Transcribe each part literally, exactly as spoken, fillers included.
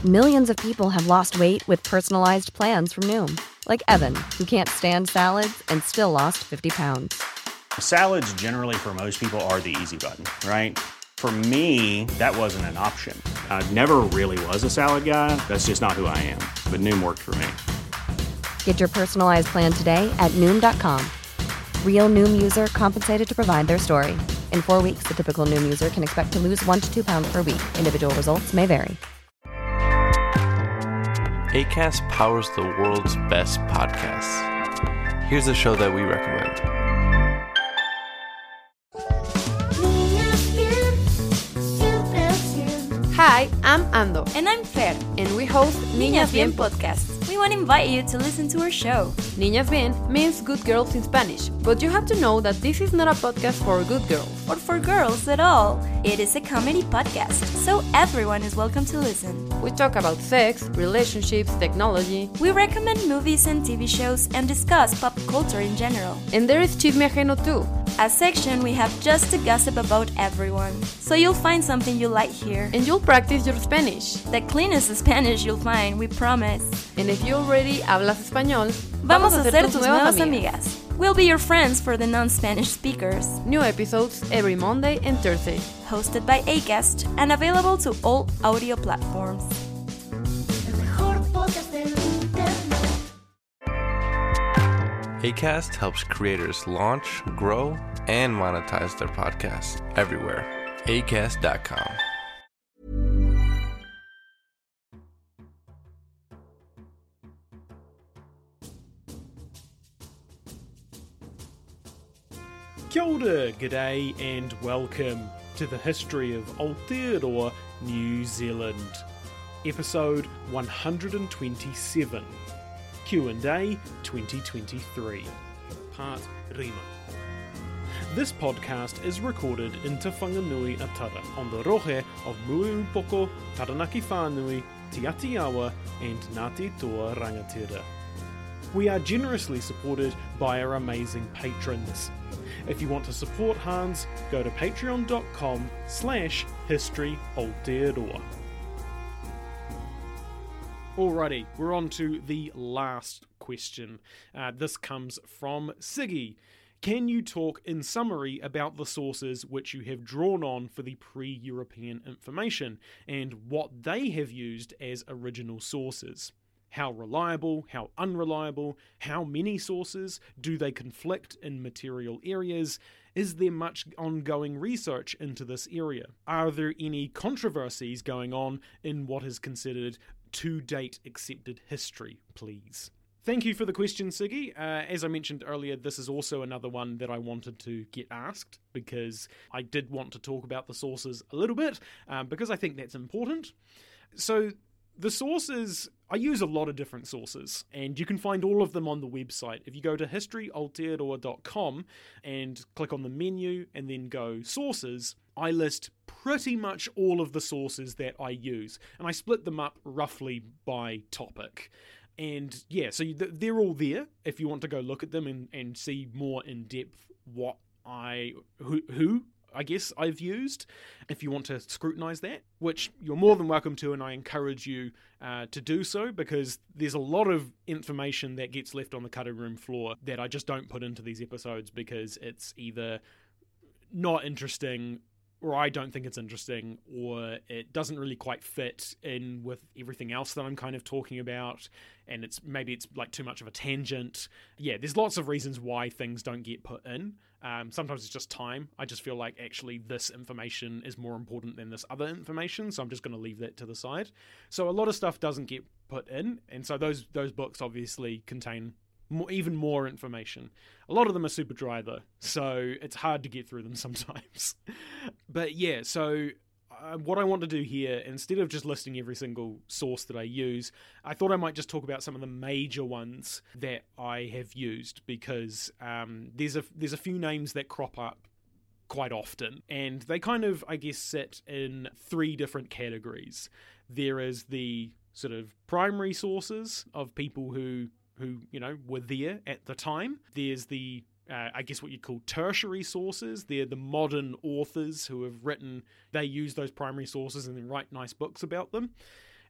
Millions of people have lost weight with personalized plans from Noom. Like Evan, who can't stand salads and still lost fifty pounds. Salads generally for most people are the easy button, right? For me, that wasn't an option. I never really was a salad guy. That's just not who I am. But Noom worked for me. Get your personalized plan today at Noom dot com. Real Noom user compensated to provide their story. In four weeks, the typical Noom user can expect to lose one to two pounds per week. Individual results may vary. Acast powers the world's best podcasts. Here's a show that we recommend. Hi, I'm Ando. And I'm Fer. And we host Niñas Bien Podcast. We want to invite you to listen to our show. Niñas Bien means good girls in Spanish, but you have to know that this is not a podcast for good girls. Or for girls at all. It is a comedy podcast, so everyone is welcome to listen. We talk about sex, relationships, technology. We recommend movies and T V shows and discuss pop culture in general. And there is Chisme Ajeno too. A section we have just to gossip about everyone. So you'll find something you like here. And you'll practice your Spanish. The cleanest Spanish you'll find, we promise. And if you already hablas español, vamos a ser tus nuevas amigas. We'll be your friends for the non-Spanish speakers. New episodes every Monday and Thursday. Hosted by Acast and available to all audio platforms. Acast helps creators launch, grow, and monetize their podcasts everywhere. Acast dot com. Kia ora, g'day, and welcome to the history of Aotearoa, New Zealand. Episode one hundred twenty-seven, Q and A twenty twenty-three, Part Rima. This podcast is recorded in Te Whanganui Atara on the rohe of Muiupoko, Taranaki Whānui, Te Atiawa, and Ngāti Toa Rangatira. We are generously supported by our amazing patrons. If you want to support Hans, go to patreon.com slash history Aotearoa. Alrighty, we're on to the last question. Uh, this comes from Siggy. Can you talk in summary about the sources which you have drawn on for the pre-European information and what they have used as original sources? How reliable, how unreliable, how many sources, do they conflict in material areas? Is there much ongoing research into this area? Are there any controversies going on in what is considered to-date accepted history, please? Thank you for the question, Siggy. Uh, as I mentioned earlier, this is also another one that I wanted to get asked because I did want to talk about the sources a little bit um, because I think that's important. So the sources, I use a lot of different sources, and you can find all of them on the website. If you go to history aotearoa dot com and click on the menu and then go sources, I list pretty much all of the sources that I use, and I split them up roughly by topic. And yeah, so they're all there if you want to go look at them and, and see more in depth what I, who, who I guess I've used, if you want to scrutinize that, which you're more than welcome to, and I encourage you uh, to do so, because there's a lot of information that gets left on the cutting room floor that I just don't put into these episodes because it's either not interesting, or I don't think it's interesting, or it doesn't really quite fit in with everything else that I'm kind of talking about, and it's maybe it's like too much of a tangent. Yeah, there's lots of reasons why things don't get put in. Um, sometimes it's just time. I just feel like actually this information is more important than this other information, so I'm just going to leave that to the side. So a lot of stuff doesn't get put in, and so those those books obviously contain more, even more information. A lot of them are super dry though, so it's hard to get through them sometimes. But yeah, so uh, what I want to do here, instead of just listing every single source that I use, I thought I might just talk about some of the major ones that I have used, because um, there's a there's a few names that crop up quite often, and they kind of, I guess, sit in three different categories. There is the sort of primary sources of people who who, you know, were there at the time. There's the, uh, I guess what you'd call tertiary sources. They're the modern authors who have written, they use those primary sources and then write nice books about them.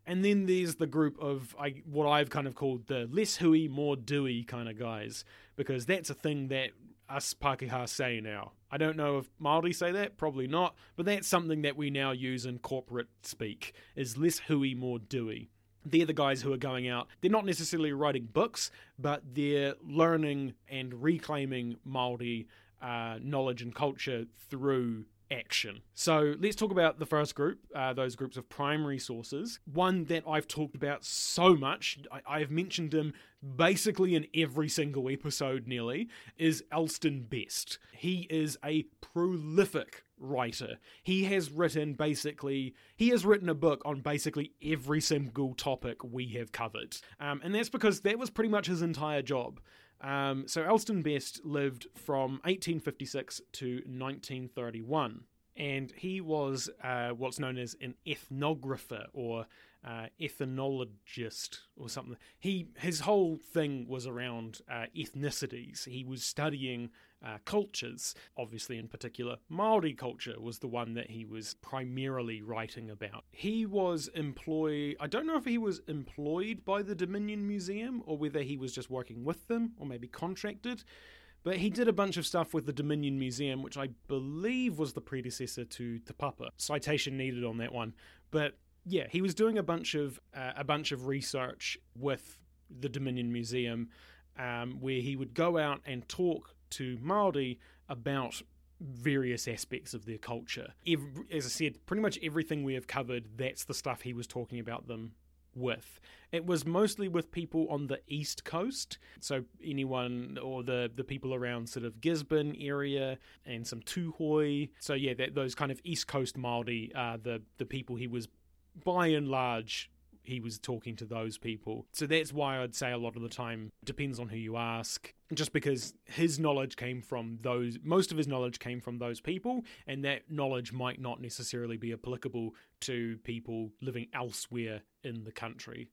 And then there's the group of I, what I've kind of called the less hui, more doey kind of guys, because that's a thing that us Pākehā say now. I don't know if Māori say that, probably not, but that's something that we now use in corporate speak, is less hui, more doey. They're the guys who are going out. They're not necessarily writing books, but they're learning and reclaiming Māori uh, knowledge and culture through action. So let's talk about the first group, uh, those groups of primary sources. One that I've talked about so much, I, I've mentioned him basically in every single episode nearly, is Elston Best. He is a prolific writer. He has written basically, he has written a book on basically every single topic we have covered. Um, and that's because that was pretty much his entire job. Um, so Elston Best lived from eighteen fifty-six to nineteen thirty-one, and he was uh, what's known as an ethnographer or uh, ethnologist or something. He his whole thing was around uh, ethnicities. He was studying uh, cultures. Obviously, in particular, Māori culture was the one that he was primarily writing about. He was employed, I don't know if he was employed by the Dominion Museum or whether he was just working with them or maybe contracted, but he did a bunch of stuff with the Dominion Museum, which I believe was the predecessor to Te Papa. Citation needed on that one. But yeah, he was doing a bunch of uh, a bunch of research with the Dominion Museum, um, where he would go out and talk to Māori about various aspects of their culture. Every, as I said, pretty much everything we have covered, that's the stuff he was talking about them with. It was mostly with people on the East Coast, so anyone or the the people around sort of Gisborne area and some Tūhoe. So yeah, that, those kind of East Coast Māori are the the people he was, by and large, he was talking to those people. So that's why I'd say a lot of the time, depends on who you ask, just because his knowledge came from those, most of his knowledge came from those people, and that knowledge might not necessarily be applicable to people living elsewhere in the country.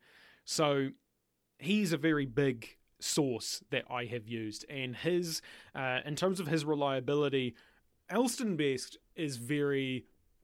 So he's a very big source that I have used, and his, uh, in terms of his reliability, Elston Best is very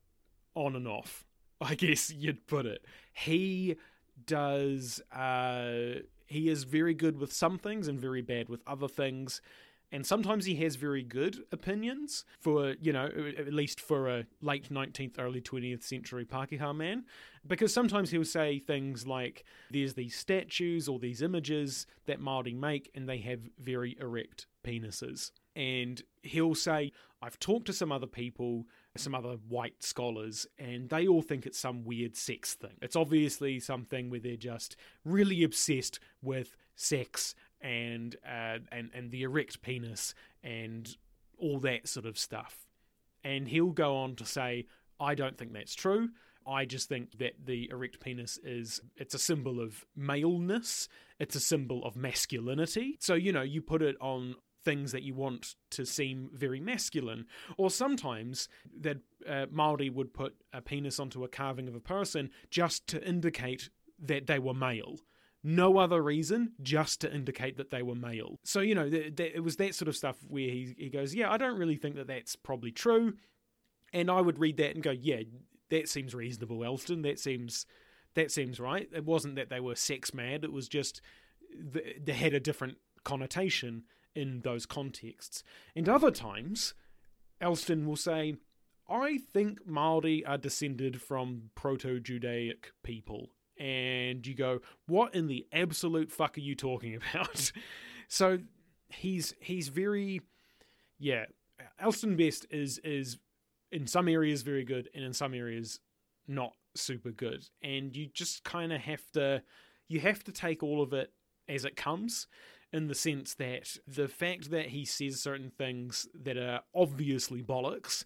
on and off, I guess you'd put it. He does, uh, he is very good with some things and very bad with other things. And sometimes he has very good opinions for, you know, at least for a late nineteenth, early twentieth century Pākehā man. Because sometimes he'll say things like, there's these statues or these images that Māori make and they have very erect penises. And he'll say, I've talked to some other people, some other white scholars, and they all think it's some weird sex thing. It's obviously something where they're just really obsessed with sex and uh, and and the erect penis and all that sort of stuff. And he'll go on to say, I don't think that's true. I just think that the erect penis is, it's a symbol of maleness. It's a symbol of masculinity. So, you know, you put it on things that you want to seem very masculine. Or sometimes that uh, Māori would put a penis onto a carving of a person just to indicate that they were male. No other reason, just to indicate that they were male. So, you know, th- th- it was that sort of stuff where he, he goes, yeah, I don't really think that that's probably true. And I would read that and go, yeah, that seems reasonable, Elston. That seems that seems right. It wasn't that they were sex mad. It was just th- they had a different connotation in those contexts. And other times, Elston will say, I think Māori are descended from Proto-Judaic people. And you go, what in the absolute fuck are you talking about? So he's he's very, yeah, Elston Best is is in some areas very good and in some areas not super good. And you just kind of have to, you have to take all of it as it comes, in the sense that the fact that he says certain things that are obviously bollocks,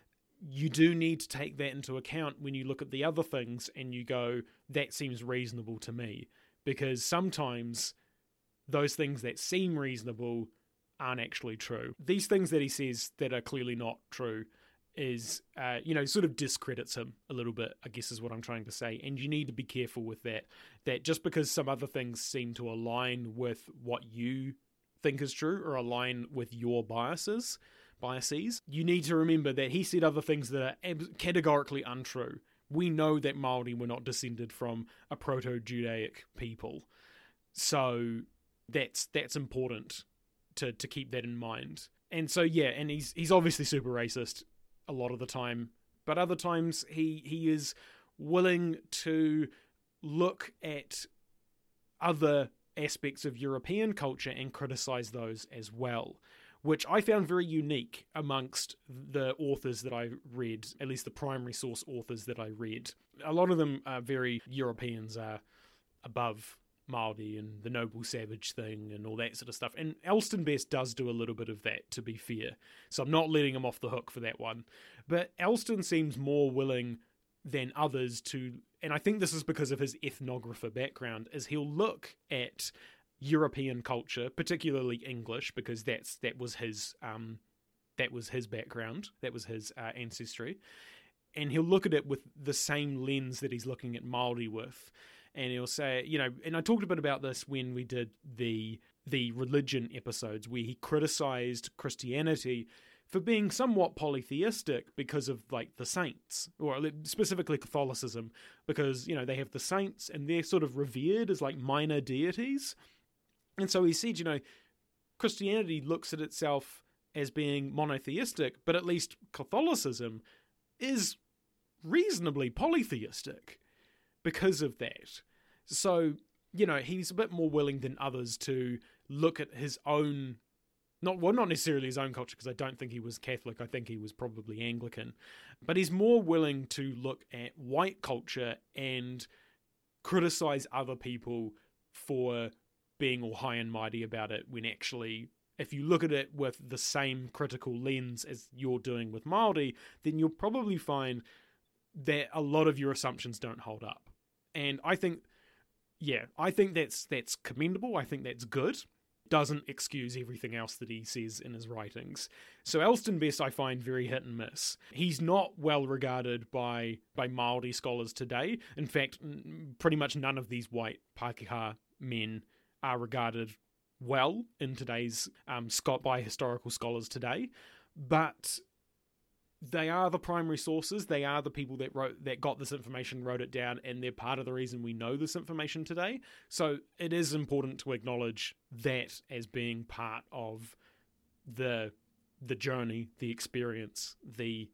you do need to take that into account when you look at the other things and you go, that seems reasonable to me. Because sometimes those things that seem reasonable aren't actually true. These things that he says that are clearly not true is, uh, you know, sort of discredits him a little bit, I guess is what I'm trying to say. And you need to be careful with that. That just because some other things seem to align with what you think is true or align with your biases, biases, you need to remember that he said other things that are ab- categorically untrue, we know that Māori were not descended from a Proto-Judaic people. So that's that's important to, to keep that in mind. And so, yeah, and he's he's obviously super racist a lot of the time, but other times he he is willing to look at other aspects of European culture and criticize those as well, which I found very unique amongst the authors that I read, at least the primary source authors that I read. A lot of them are very Europeans, are above Māori and the noble savage thing and all that sort of stuff. And Elston Best does do a little bit of that, to be fair. So I'm not letting him off the hook for that one. But Elston seems more willing than others to, and I think this is because of his ethnographer background, is he'll look at European culture, particularly English, because that's that was his um, that was his background, that was his uh, ancestry, and he'll look at it with the same lens that he's looking at Māori with, and he'll say, you know, and I talked a bit about this when we did the the religion episodes, where he criticized Christianity for being somewhat polytheistic because of, like, the saints, or specifically Catholicism, because, you know, they have the saints and they're sort of revered as, like, minor deities. And so he said, you know, Christianity looks at itself as being monotheistic, but at least Catholicism is reasonably polytheistic because of that. So, you know, he's a bit more willing than others to look at his own, not well, not necessarily his own culture, because I don't think he was Catholic, I think he was probably Anglican, but he's more willing to look at white culture and criticize other people for being all high and mighty about it, when actually, if you look at it with the same critical lens as you're doing with Māori, then you'll probably find that a lot of your assumptions don't hold up. And I think, yeah, I think that's that's commendable. I think that's good. Doesn't excuse everything else that he says in his writings. So Elston Best I find very hit and miss. He's not well regarded by, by Māori scholars today. In fact, pretty much none of these white Pākehā men are regarded well in today's um, Scott by historical scholars today, but they are the primary sources. They are the people that wrote that got this information, wrote it down, and they're part of the reason we know this information today. So it is important to acknowledge that as being part of the the journey, the experience, the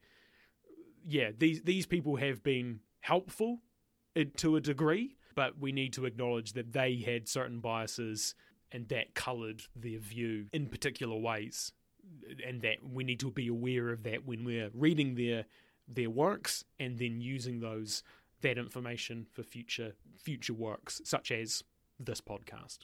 yeah these these people have been helpful to a degree. But we need to acknowledge that they had certain biases and that coloured their view in particular ways. And that we need to be aware of that when we're reading their their works and then using those that information for future future works, such as this podcast.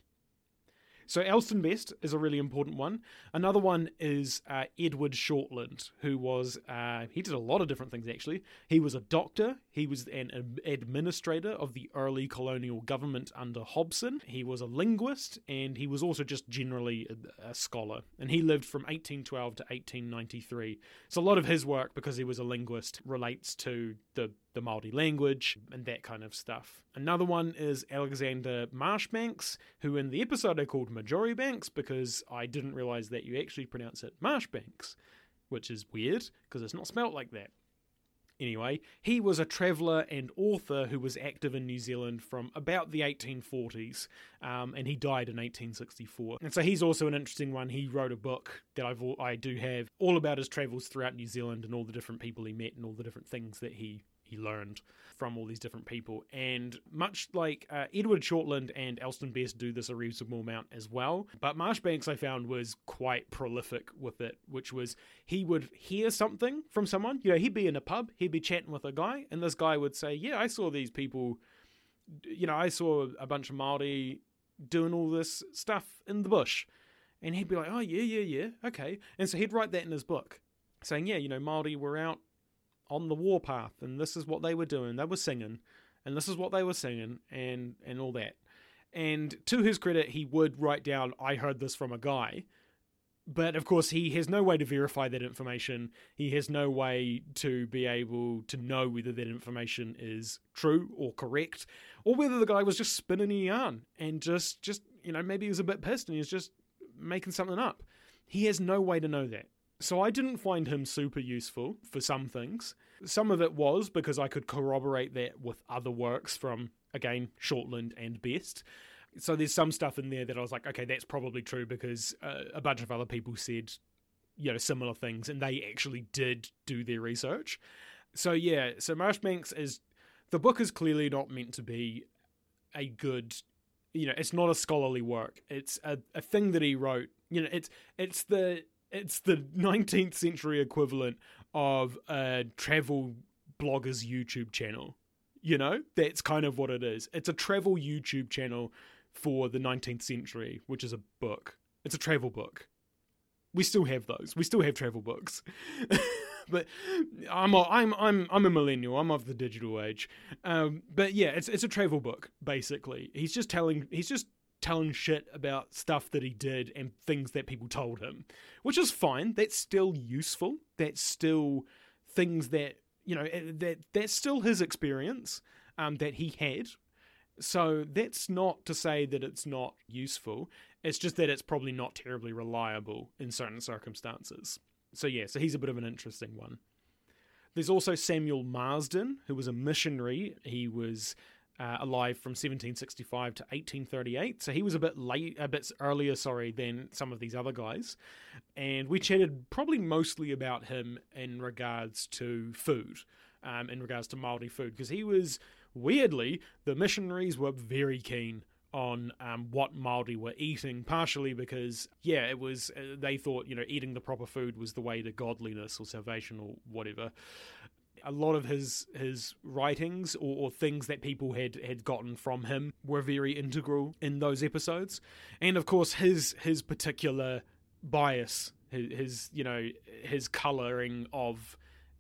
So Elston Best is a really important one. Another one is uh, Edward Shortland, who was, uh, he did a lot of different things actually. He was a doctor, he was an administrator of the early colonial government under Hobson, he was a linguist, and he was also just generally a, a scholar. And he lived from eighteen twelve to eighteen ninety-three. So a lot of his work, because he was a linguist, relates to the the Māori language and that kind of stuff. Another one is Alexander Marshbanks, who in the episode I called Majoribanks because I didn't realise that you actually pronounce it Marshbanks, which is weird because it's not spelt like that. Anyway, he was a traveller and author who was active in New Zealand from about the eighteen forties, um, and he died in eighteen sixty-four. And so he's also an interesting one. He wrote a book that I've I do have all about his travels throughout New Zealand and all the different people he met and all the different things that he he learned from all these different people. And much like uh, Edward Shortland and Elston Best do this a reasonable amount as well, but Marshbanks I found was quite prolific with it, which was he would hear something from someone, you know, he'd be in a pub, he'd be chatting with a guy, and this guy would say, yeah, I saw these people, you know, I saw a bunch of Māori doing all this stuff in the bush. And he'd be like, oh, yeah, yeah, yeah, okay. And so he'd write that in his book, saying, yeah, you know, Māori were out on the warpath, and this is what they were doing. They were singing, and this is what they were singing, and, and all that. And to his credit, he would write down, I heard this from a guy. But, of course, he has no way to verify that information. He has no way to be able to know whether that information is true or correct, or whether the guy was just spinning a yarn and just, just you know, maybe he was a bit pissed and he was just making something up. He has no way to know that. So I didn't find him super useful for some things. Some of it was because I could corroborate that with other works from, again, Shortland and Best. So there's some stuff in there that I was like, okay, that's probably true because uh, a bunch of other people said, you know, similar things, and they actually did do their research. So yeah, so Marchbanks is, the book is clearly not meant to be a good, you know, it's not a scholarly work. It's a, a thing that he wrote. You know, it's it's the it's the nineteenth century equivalent of a travel blogger's YouTube channel. You know, that's kind of what it is. It's a travel YouTube channel for the nineteenth century, which is a book. It's a travel book. We still have those. We still have travel books. But I'm a, I'm I'm I'm a millennial. I'm of the digital age. Um, but yeah, it's it's a travel book basically. He's just telling he's just telling shit about stuff that he did and things that people told him, which is fine. That's still useful. That's still things that, you know, that that's still his experience um, that he had. So that's not to say that it's not useful. It's just that it's probably not terribly reliable in certain circumstances. So yeah, so he's a bit of an interesting one. There's also Samuel Marsden, who was a missionary. He was uh, alive from seventeen sixty-five to eighteen thirty-eight, so he was a bit late, a bit earlier, sorry, than some of these other guys. And we chatted probably mostly about him in regards to food, um, in regards to Māori food, because he was, weirdly, the missionaries were very keen on um, what Māori were eating, partially because, yeah, it was, uh, they thought, you know, eating the proper food was the way to godliness or salvation or whatever. A lot of his his writings or, or things that people had, had gotten from him were very integral in those episodes. And, of course, his his particular bias, his, his you know, his colouring of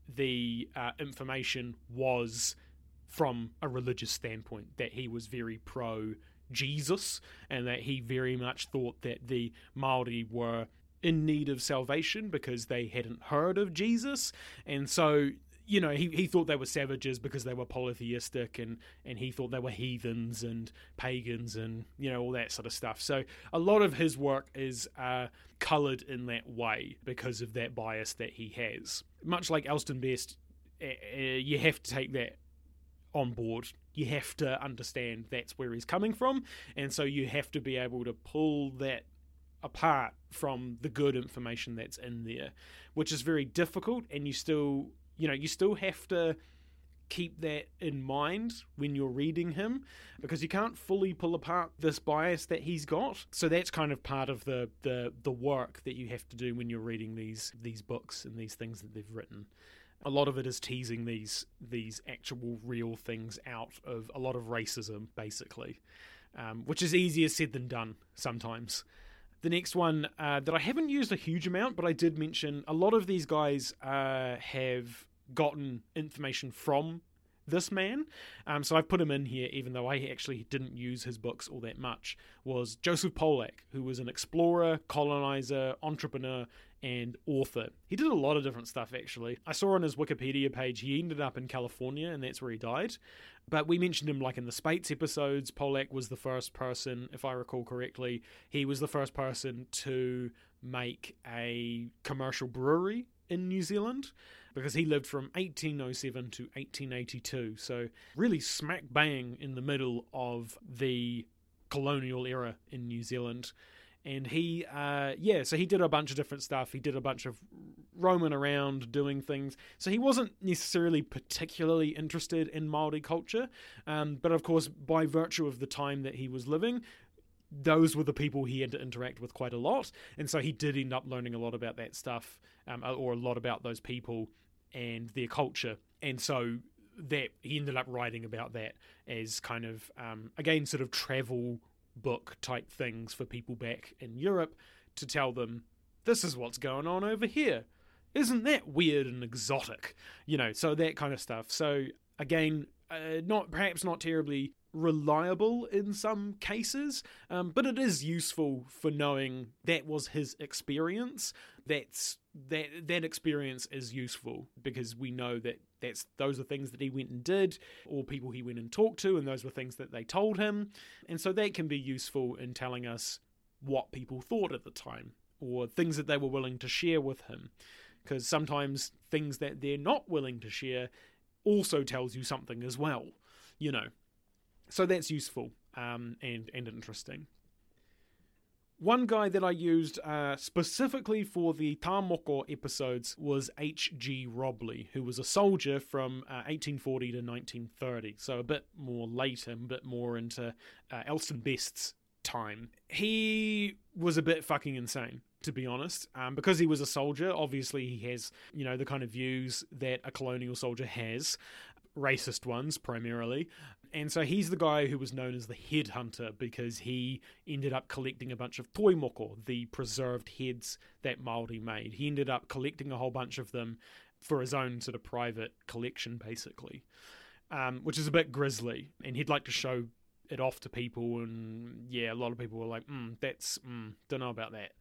the uh, information was from a religious standpoint, that he was very pro Jesus, and that he very much thought that the Māori were in need of salvation because they hadn't heard of Jesus. And so, you know, he, he thought they were savages because they were polytheistic, and, and he thought they were heathens and pagans and, you know, all that sort of stuff. So a lot of his work is uh, coloured in that way because of that bias that he has. Much like Elston Best, uh, you have to take that on board. You have to understand that's where he's coming from, and so you have to be able to pull that apart from the good information that's in there, which is very difficult. And you still, you know, you still have to keep that in mind when you're reading him, because you can't fully pull apart this bias that he's got. So that's kind of part of the the the work that you have to do when you're reading these these books and these things that they've written. A lot of it is teasing these these actual real things out of a lot of racism, basically, um, which is easier said than done sometimes. The next one uh, that I haven't used a huge amount, but I did mention, a lot of these guys uh, have gotten information from this man, um, so I've put him in here even though I actually didn't use his books all that much, was Joseph Polak, who was an explorer, colonizer, entrepreneur, and author. He did a lot of different stuff, actually. I saw on his Wikipedia page he ended up in California, and that's where he died. But we mentioned him like in the Spates episodes. Polak was the first person, if I recall correctly, he was the first person to make a commercial brewery in New Zealand, because he lived from eighteen oh seven to eighteen eighty-two, so really smack bang in the middle of the colonial era in New Zealand. And he, uh, yeah, so he did a bunch of different stuff. He did a bunch of roaming around, doing things. So he wasn't necessarily particularly interested in Māori culture, um, but of course, by virtue of the time that he was living, those were the people he had to interact with quite a lot. And so he did end up learning a lot about that stuff, um, or a lot about those people and their culture. And so that he ended up writing about that as kind of, um, again, sort of travel book type things for people back in Europe, to tell them, this is what's going on over here. Isn't that weird and exotic? You know, so that kind of stuff. So again, uh, not perhaps not terribly reliable in some cases, um, but it is useful for knowing that was his experience. That's that that experience is useful because we know that that's those are things that he went and did, or people he went and talked to, and those were things that they told him. And so that can be useful in telling us what people thought at the time or things that they were willing to share with him. Because sometimes things that they're not willing to share also tells you something as well, you know. So that's useful um, and, and interesting. One guy that I used uh, specifically for the Tā Moko episodes was H G Robley, who was a soldier from uh, eighteen forty to nineteen thirty, so a bit more later, a bit more into uh, Elston Best's time. He was a bit fucking insane, to be honest. Um, because he was a soldier, obviously he has, you know, the kind of views that a colonial soldier has, racist ones primarily. And so he's the guy who was known as the headhunter because he ended up collecting a bunch of toi moko, the preserved heads that Māori made. He ended up collecting a whole bunch of them for his own sort of private collection, basically, um, which is a bit grisly. And he'd like to show it off to people, and yeah, a lot of people were like, mm, that's, mm, don't know about that.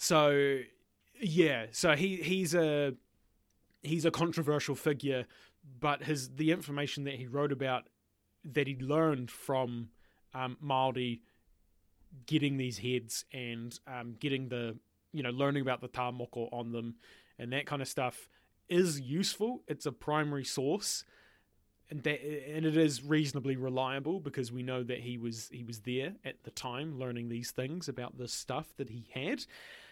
So, yeah, so he he's a he's a controversial figure, but his the information that he wrote about, that he learned from um, Māori getting these heads and um, getting the, you know, learning about the tā moko on them and that kind of stuff is useful. It's a primary source, and that and it is reasonably reliable because we know that he was he was there at the time learning these things about this stuff that he had.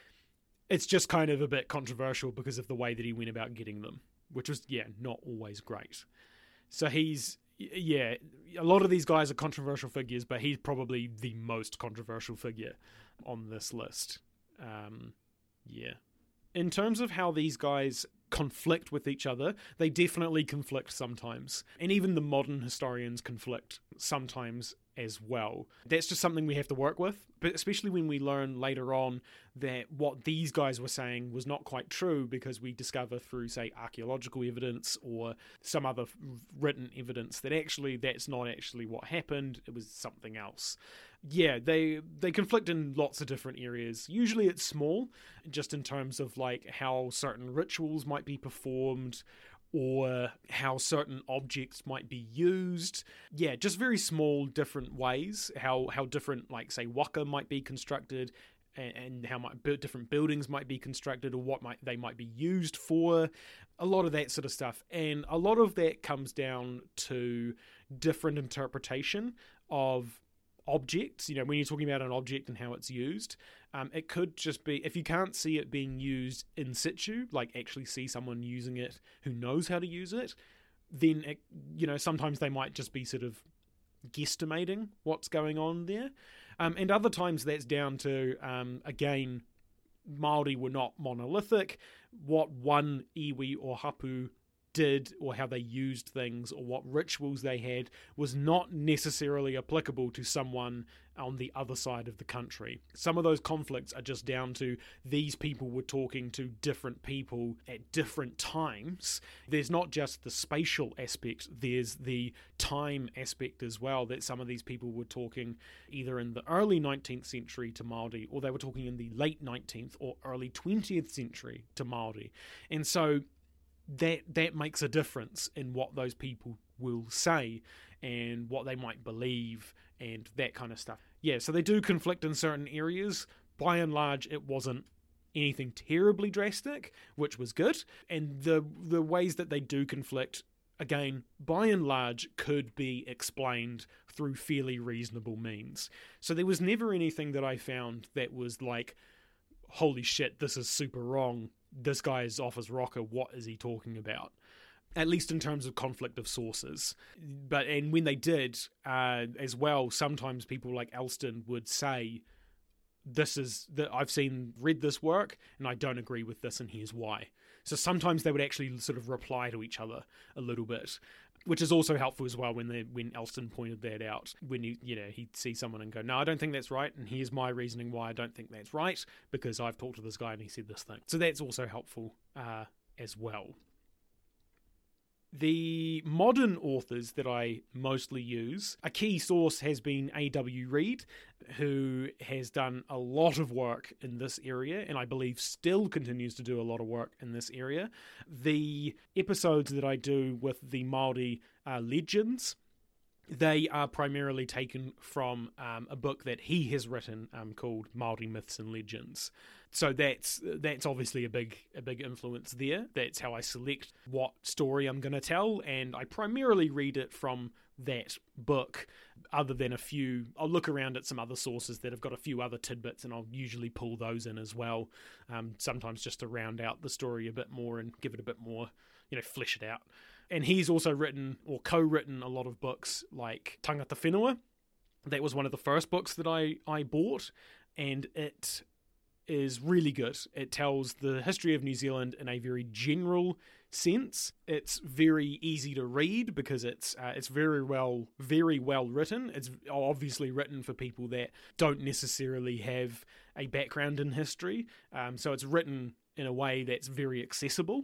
It's just kind of a bit controversial because of the way that he went about getting them, which was, yeah, not always great. So he's, yeah, a lot of these guys are controversial figures, but he's probably the most controversial figure on this list. Um, yeah. In terms of how these guys conflict with each other, they definitely conflict sometimes. And even the modern historians conflict sometimes as well. That's just something we have to work with, but especially when we learn later on that what these guys were saying was not quite true, because we discover through, say, archaeological evidence or some other written evidence that actually that's not actually what happened, it was something else. Yeah, they they conflict in lots of different areas. Usually it's small, just in terms of like how certain rituals might be performed, or how certain objects might be used. Yeah, just very small different ways, how how different, like, say, waka might be constructed, and, and how might, different buildings might be constructed, or what might they might be used for, a lot of that sort of stuff. And a lot of that comes down to different interpretation of objects. You know, when you're talking about an object and how it's used, um, it could just be, if you can't see it being used in situ, like actually see someone using it who knows how to use it, then, it, you know, sometimes they might just be sort of guesstimating what's going on there. Um, and other times that's down to, um, again, Māori were not monolithic. What one iwi or hapu did, or how they used things, or what rituals they had, was not necessarily applicable to someone on the other side of the country. Some of those conflicts are just down to these people were talking to different people at different times. There's not just the spatial aspect, there's the time aspect as well, that some of these people were talking either in the early nineteenth century to Māori, or they were talking in the late nineteenth or early twentieth century to Māori. And so that that makes a difference in what those people will say and what they might believe and that kind of stuff. Yeah, so they do conflict in certain areas. By and large, it wasn't anything terribly drastic, which was good. And the the ways that they do conflict, again, by and large, could be explained through fairly reasonable means. So there was never anything that I found that was like, holy shit, this is super wrong. This guy is off his rocker, what is he talking about? At least in terms of conflict of sources. But and when they did, uh, as well, sometimes people like Elston would say, this is, that I've seen, read this work, and I don't agree with this, and here's why. So sometimes they would actually sort of reply to each other a little bit, which is also helpful as well when they when Elston pointed that out. When you you know he'd see someone and go, no, I don't think that's right, and here's my reasoning why I don't think that's right, because I've talked to this guy and he said this thing. So that's also helpful uh, as well. The modern authors that I mostly use, a key source has been A W Reid, who has done a lot of work in this area, and I believe still continues to do a lot of work in this area. The episodes that I do with the Māori uh, legends, They are primarily taken from um, a book that he has written um, called Māori Myths and Legends. So that's that's obviously a big a big influence there. That's how I select what story I'm going to tell, and I primarily read it from that book, other than a few. I'll look around at some other sources that have got a few other tidbits, and I'll usually pull those in as well, um, sometimes just to round out the story a bit more and give it a bit more, you know, flesh it out. And he's also written or co-written a lot of books like Tangata Whenua. That was one of the first books that I, I bought, and it is really good. It tells the history of New Zealand in a very general sense. It's very easy to read because it's uh, it's very well very well written. It's obviously written for people that don't necessarily have a background in history, um, so it's written in a way that's very accessible.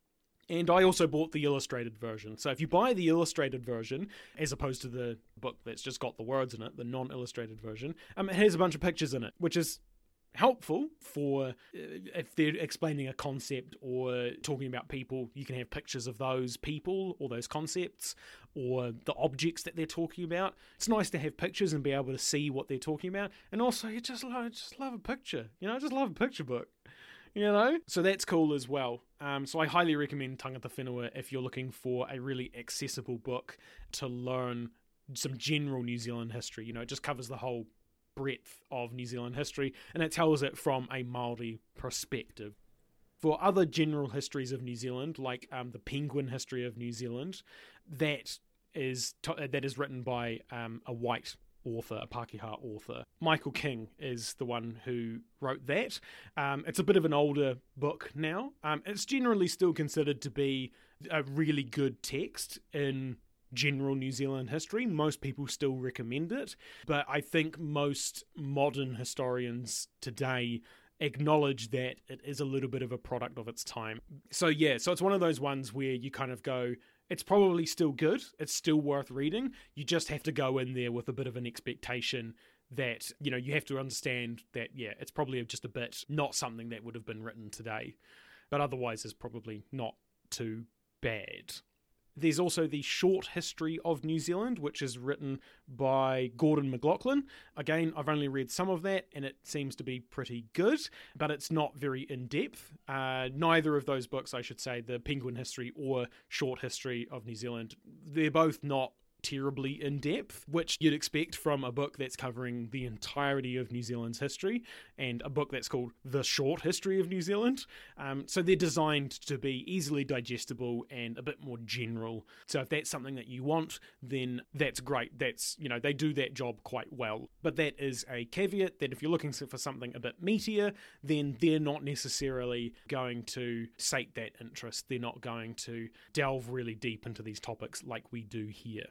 And I also bought the illustrated version. So if you buy the illustrated version, as opposed to the book that's just got the words in it, the non-illustrated version, um, it has a bunch of pictures in it, which is helpful for uh, if they're explaining a concept or talking about people. You can have pictures of those people or those concepts or the objects that they're talking about. It's nice to have pictures and be able to see what they're talking about. And also, you just love, just love a picture. You know, I just love a picture book. You know, so that's cool as well. Um, so I highly recommend Tangata Whenua if you're looking for a really accessible book to learn some general New Zealand history. You know, it just covers the whole breadth of New Zealand history, and it tells it from a Māori perspective. For other general histories of New Zealand, like um, the Penguin History of New Zealand, that is to- that is written by um, a white author, a Pākehā author. Michael King is the one who wrote that. Um, it's a bit of an older book now. Um, it's generally still considered to be a really good text in general New Zealand history. Most people still recommend it, but I think most modern historians today acknowledge that it is a little bit of a product of its time. So yeah, so it's one of those ones where you kind of go, it's probably still good, it's still worth reading. You just have to go in there with a bit of an expectation that, you know, you have to understand that, yeah, it's probably just a bit not something that would have been written today, but otherwise is probably not too bad. There's also the Short History of New Zealand, which is written by Gordon McLaughlin. Again, I've only read some of that, and it seems to be pretty good, but it's not very in-depth. Uh, neither of those books, I should say, the Penguin History or Short History of New Zealand, they're both not terribly in-depth, which you'd expect from a book that's covering the entirety of New Zealand's history, and a book that's called The Short History of New Zealand. Um, so they're designed to be easily digestible and a bit more general. So if that's something that you want, then that's great. That's, you know, they do that job quite well. But that is a caveat that if you're looking for something a bit meatier, then they're not necessarily going to sate that interest. They're not going to delve really deep into these topics like we do here.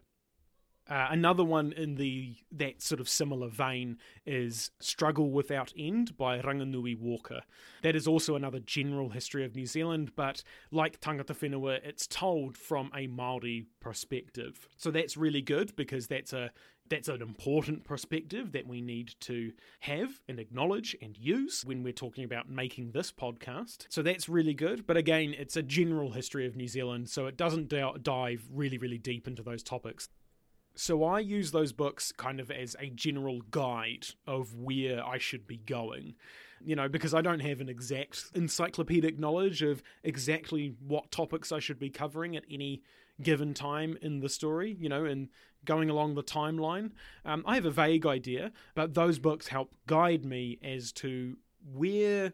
Uh, another one in the that sort of similar vein is Struggle Without End by Ranganui Walker. That is also another general history of New Zealand, but like Tangata Whenua, it's told from a Māori perspective. So that's really good because that's a that's an important perspective that we need to have and acknowledge and use when we're talking about making this podcast. So that's really good. But again, it's a general history of New Zealand, so it doesn't d- dive really, really deep into those topics. So I use those books kind of as a general guide of where I should be going, you know, because I don't have an exact encyclopedic knowledge of exactly what topics I should be covering at any given time in the story, you know, and going along the timeline. Um, I have a vague idea, but those books help guide me as to where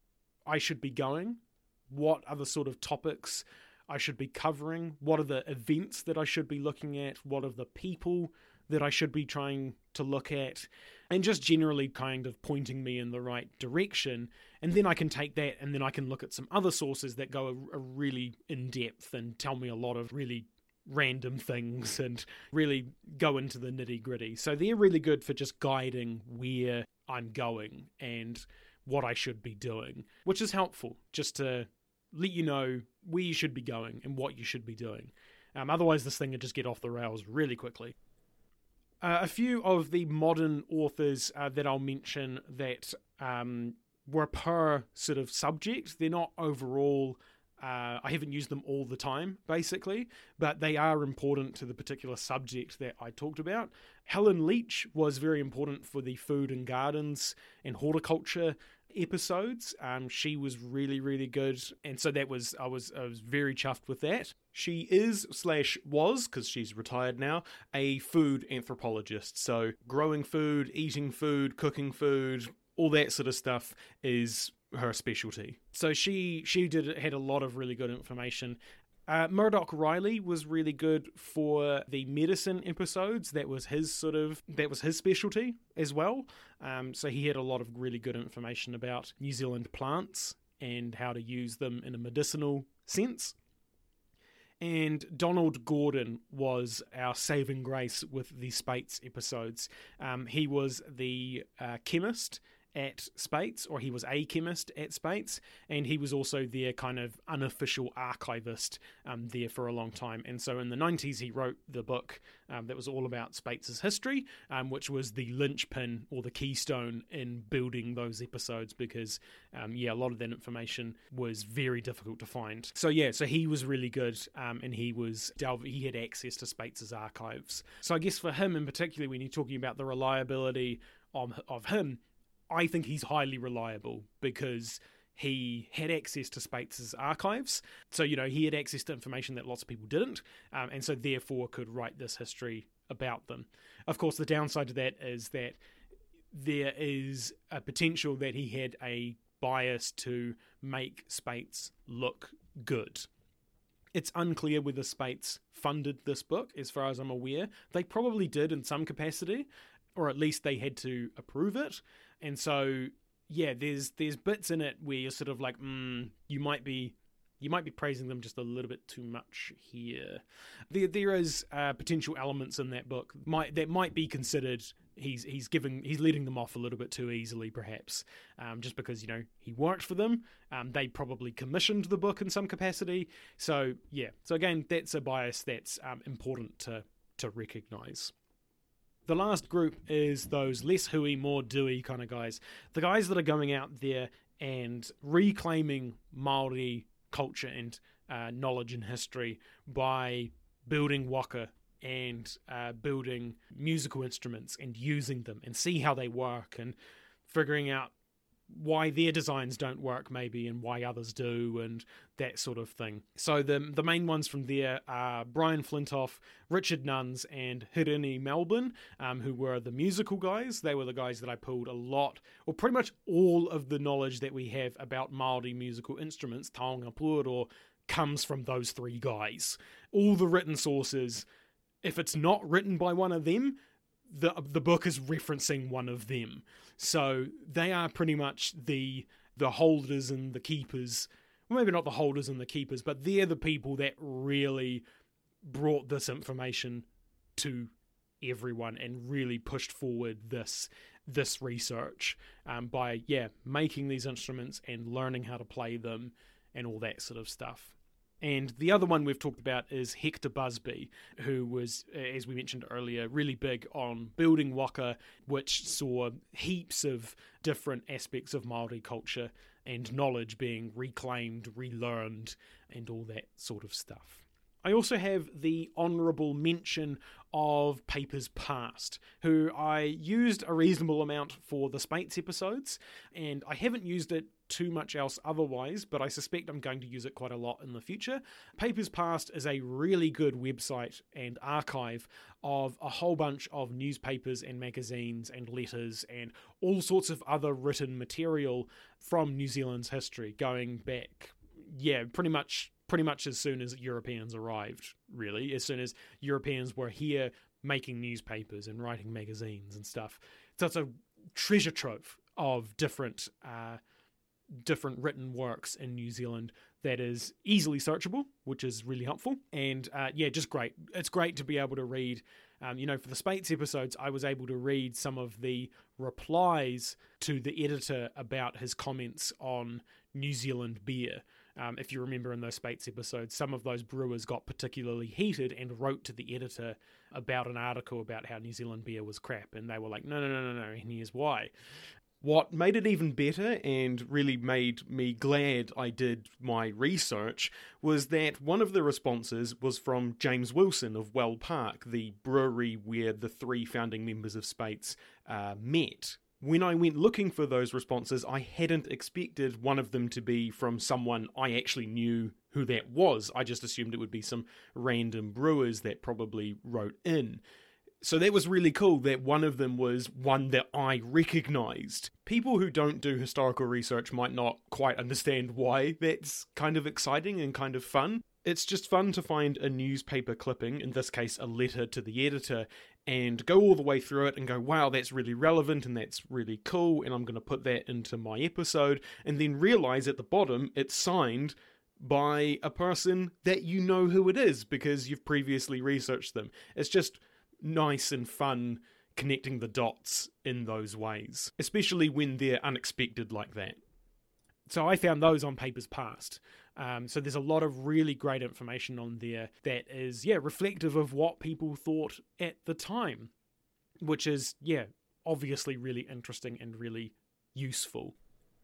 I should be going, what are the sort of topics I should be covering, what are the events that I should be looking at, what are the people that I should be trying to look at, and just generally kind of pointing me in the right direction. And then I can take that and then I can look at some other sources that go a, a really in-depth and tell me a lot of really random things and really go into the nitty-gritty. So they're really good for just guiding where I'm going and what I should be doing, which is helpful just to let you know where you should be going and what you should be doing. Um, otherwise, this thing would just get off the rails really quickly. Uh, a few of the modern authors uh, that I'll mention that um, were per sort of subject. They're not overall Uh, I haven't used them all the time, basically, but they are important to the particular subject that I talked about. Helen Leach was very important for the food and gardens and horticulture episodes. Um, she was really, really good, and so that was I was I was very chuffed with that. She is slash was, because she's retired now, a food anthropologist. So growing food, eating food, cooking food, all that sort of stuff is her specialty. So she she did had a lot of really good information. Uh, Murdoch Riley was really good for the medicine episodes. That was his sort of that was his specialty as well. Um, so he had a lot of really good information about New Zealand plants and how to use them in a medicinal sense. And Donald Gordon was our saving grace with the Speight's episodes. Um, he was the uh, chemist at Speight's, or he was a chemist at Speight's, and he was also their kind of unofficial archivist um, there for a long time. And so in the nineties he wrote the book um, that was all about Speight's history, um, which was the linchpin or the keystone in building those episodes, because um, yeah, a lot of that information was very difficult to find. So yeah, so he was really good, um, and he was delve- he had access to Speight's archives. So I guess for him in particular, when you're talking about the reliability of, of him, I think he's highly reliable because he had access to Speight's archives. So, you know, he had access to information that lots of people didn't, um, and so therefore could write this history about them. Of course, the downside to that is that there is a potential that he had a bias to make Speight's look good. It's unclear whether Speight's funded this book, as far as I'm aware. They probably did in some capacity, or at least they had to approve it. And so, yeah, there's there's bits in it where you're sort of like, mm, you might be you might be praising them just a little bit too much here. There there is uh, potential elements in that book might that might be considered he's he's giving he's letting them off a little bit too easily, perhaps, um, just because, you know, he worked for them. Um, they probably commissioned the book in some capacity. So yeah, so again, that's a bias that's um, important to to recognise. The last group is those less hooey, more doey kind of guys. The guys that are going out there and reclaiming Māori culture and uh, knowledge and history by building waka and uh, building musical instruments and using them and see how they work and figuring out why their designs don't work maybe and why others do and that sort of thing. So the the main ones from there are Brian Flintoff, Richard Nuns and Hirini Melbourne, um, who were the musical guys. They were the guys that I pulled a lot, or pretty much all of the knowledge that we have about Māori musical instruments, taonga pūoro, comes from those three guys. All the written sources, if it's not written by one of them, the the book is referencing one of them. So they are pretty much the the holders and the keepers. Well, maybe not the holders and the keepers, but they're the people that really brought this information to everyone and really pushed forward this this research um, by, yeah, making these instruments and learning how to play them and all that sort of stuff. And the other one we've talked about is Hector Busby, who was, as we mentioned earlier, really big on building waka, which saw heaps of different aspects of Māori culture and knowledge being reclaimed, relearned, and all that sort of stuff. I also have the honourable mention of Papers Past, who I used a reasonable amount for the Speight's episodes, and I haven't used it too much else otherwise, but I suspect I'm going to use it quite a lot in the future. Papers Past is a really good website and archive of a whole bunch of newspapers and magazines and letters and all sorts of other written material from New Zealand's history, going back, yeah, pretty much pretty much as soon as Europeans arrived, really, as soon as Europeans were here making newspapers and writing magazines and stuff. So it's a treasure trove of different uh, different written works in New Zealand that is easily searchable, which is really helpful. And uh, yeah, just great. It's great to be able to read, um, you know, for the Speight's episodes, I was able to read some of the replies to the editor about his comments on New Zealand beer. Um, if you remember in those Speight's episodes, some of those brewers got particularly heated and wrote to the editor about an article about how New Zealand beer was crap. And they were like, no, no, no, no, no, and here's why. What made it even better and really made me glad I did my research was that one of the responses was from James Wilson of Well Park, the brewery where the three founding members of Speight's uh, met. When I went looking for those responses, I hadn't expected one of them to be from someone I actually knew who that was. I just assumed it would be some random brewers that probably wrote in. So that was really cool that one of them was one that I recognised. People who don't do historical research might not quite understand why that's kind of exciting and kind of fun. It's just fun to find a newspaper clipping, in this case a letter to the editor, and go all the way through it and go, wow, that's really relevant and that's really cool, and I'm going to put that into my episode, and then realise at the bottom it's signed by a person that you know who it is because you've previously researched them. It's just nice and fun connecting the dots in those ways, especially when they're unexpected like that. So I found those on Papers Past. Um, so there's a lot of really great information on there that is, yeah, reflective of what people thought at the time, which is, yeah, obviously really interesting and really useful.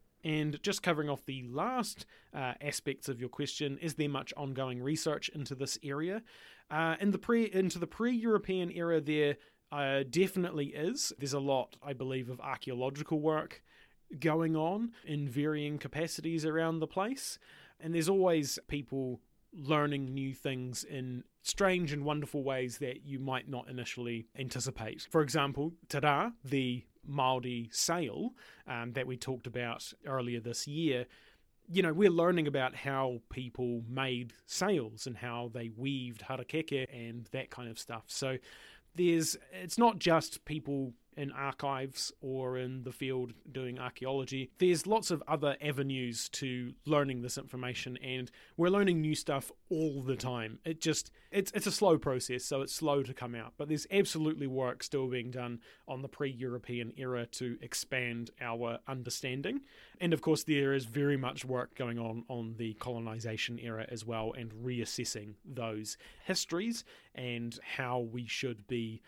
And just covering off the last uh, aspects of your question, is there much ongoing research into this area? Uh, in the pre into the pre-European era, there uh, definitely is. There's a lot, I believe, of archaeological work going on in varying capacities around the place, and there's always people learning new things in strange and wonderful ways that you might not initially anticipate. For example, Te Rā, the Māori sail um, that we talked about earlier this year, you know, we're learning about how people made sails and how they weaved harakeke and that kind of stuff. So there's, it's not just people in archives or in the field doing archaeology. There's lots of other avenues to learning this information, and we're learning new stuff all the time. It just, it's it's a slow process, so it's slow to come out, but there's absolutely work still being done on the pre-European era to expand our understanding. And of course there is very much work going on on the colonization era as well, and reassessing those histories and how we should be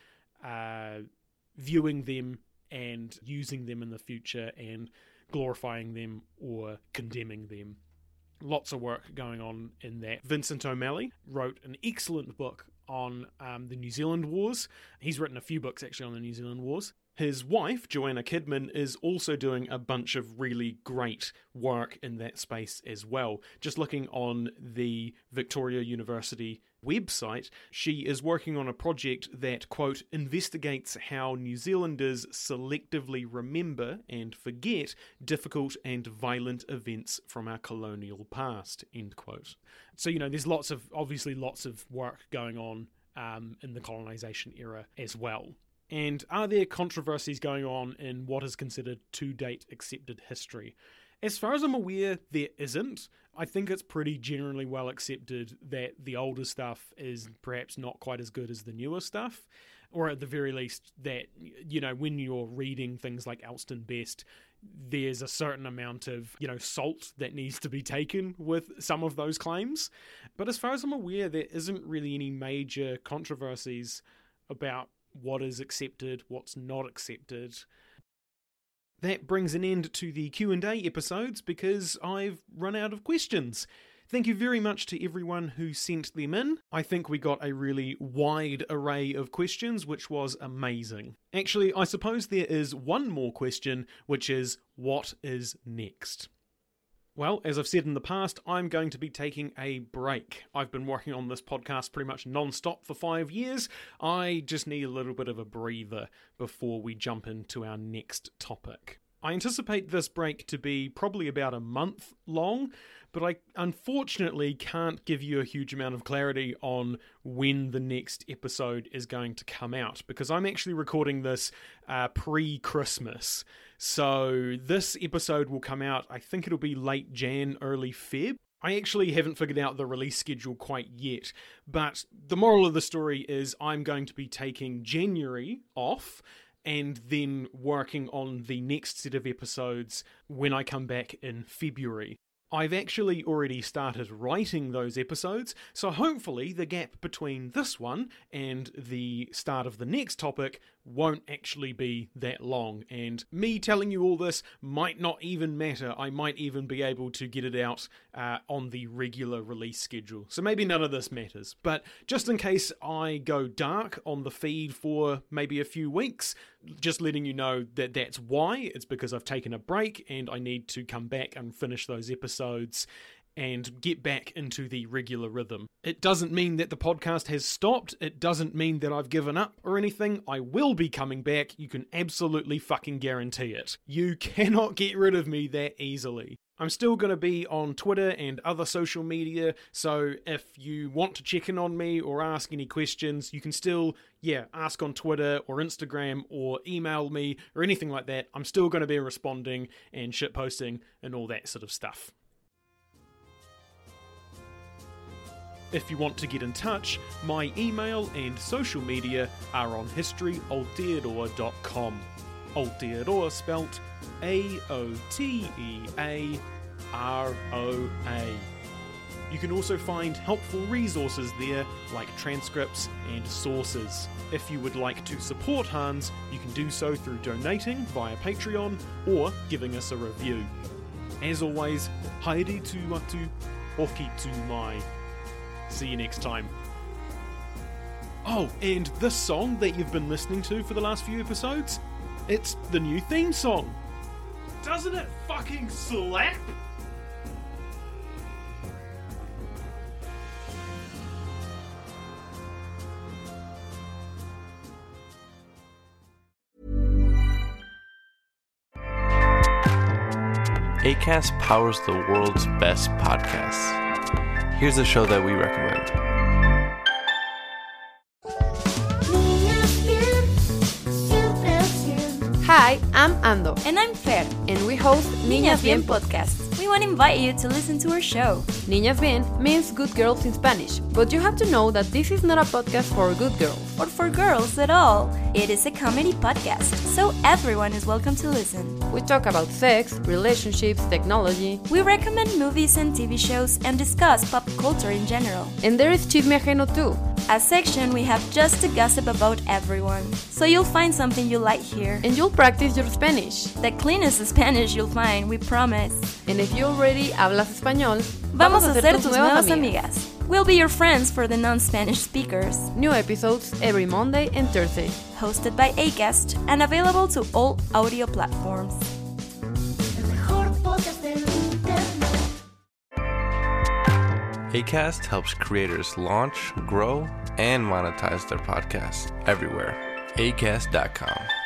uh, viewing them and using them in the future and glorifying them or condemning them. Lots of work going on in that. Vincent O'Malley wrote an excellent book on um, the New Zealand Wars. He's written a few books actually on the New Zealand Wars. His wife, Joanna Kidman, is also doing a bunch of really great work in that space as well. Just looking on the Victoria University website, she is working on a project that, quote, investigates how New Zealanders selectively remember and forget difficult and violent events from our colonial past, end quote. So, you know, there's lots of, obviously lots of work going on um, in the colonisation era as well. And are there controversies going on in what is considered to-date accepted history? As far as I'm aware, there isn't. I think it's pretty generally well accepted that the older stuff is perhaps not quite as good as the newer stuff, or at the very least that, you know, when you're reading things like Alston Best, there's a certain amount of, you know, salt that needs to be taken with some of those claims. But as far as I'm aware, there isn't really any major controversies about what is accepted, what's not accepted. That brings an end to the Q and A episodes because I've run out of questions. Thank you very much to everyone who sent them in. I think we got a really wide array of questions, which was amazing. Actually, I suppose there is one more question, which is, what is next? Well, as I've said in the past, I'm going to be taking a break. I've been working on this podcast pretty much non-stop for five years. I just need a little bit of a breather before we jump into our next topic. I anticipate this break to be probably about a month long, but I unfortunately can't give you a huge amount of clarity on when the next episode is going to come out, because I'm actually recording this uh, pre-Christmas. So this episode will come out, I think it'll be late Jan, early Feb. I actually haven't figured out the release schedule quite yet, but the moral of the story is I'm going to be taking January off and then working on the next set of episodes when I come back in February. I've actually already started writing those episodes, so hopefully the gap between this one and the start of the next topic won't actually be that long, and me telling you all this might not even matter. I might even be able to get it out uh, on the regular release schedule, so maybe none of this matters. But just in case I go dark on the feed for maybe a few weeks, just letting you know that that's why. It's because I've taken a break and I need to come back and finish those episodes and get back into the regular rhythm. It doesn't mean that the podcast has stopped. It doesn't mean that I've given up or anything. I will be coming back. You can absolutely fucking guarantee it. You cannot get rid of me that easily. I'm still going to be on Twitter and other social media, so if you want to check in on me or ask any questions, you can still, yeah, ask on Twitter or Instagram or email me or anything like that. I'm still going to be responding and shitposting and all that sort of stuff. If you want to get in touch, my email and social media are on history old theodore dot com. Old Theodore spelt A O T E A R O A. You can also find helpful resources there, like transcripts and sources. If you would like to support Hans, you can do so through donating via Patreon or giving us a review. As always, haere tu atu, hoki tu mai. See you next time. Oh, and this song that you've been listening to for the last few episodes, it's the new theme song. Doesn't it fucking slap? Acast powers the world's best podcasts. Here's a show that we recommend. Hi, I'm Ando. And I'm Fer. And we host Niñas Bien Podcast. We want to invite you to listen to our show. Niñas Bien means good girls in Spanish, but you have to know that this is not a podcast for good girls. Or for girls at all. It is a comedy podcast, so everyone is welcome to listen. We talk about sex, relationships, technology. We recommend movies and T V shows and discuss pop culture in general. And there is Chisme Ajeno too. A section we have just to gossip about everyone. So you'll find something you like here. And you'll practice your Spanish. The cleanest Spanish you'll find, we promise. And if you already hablas español, vamos a ser tus nuevas amigas. We'll be your friends for the non-Spanish speakers. New episodes every Monday and Thursday. Hosted by Acast and available to all audio platforms. Acast helps creators launch, grow, and monetize their podcasts everywhere. acast dot com.